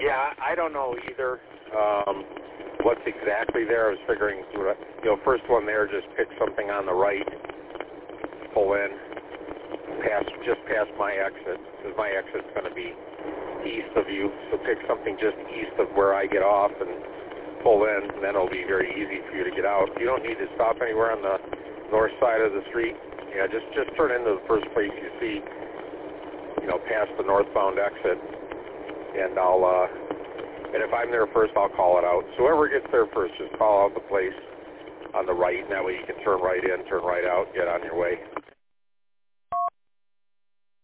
Yeah, I don't know either what's exactly there. I was figuring, first one there, just pick something on the right, pull in, just past my exit, because my exit's going to be east of you, so pick something just east of where I get off and pull in, and then it'll be very easy for you to get out. You don't need to stop anywhere on the north side of the street. Yeah, just turn into the first place you see, past the northbound exit, and and if I'm there first, I'll call it out. So whoever gets there first, just call out the place on the right, and that way you can turn right in, turn right out, get on your way.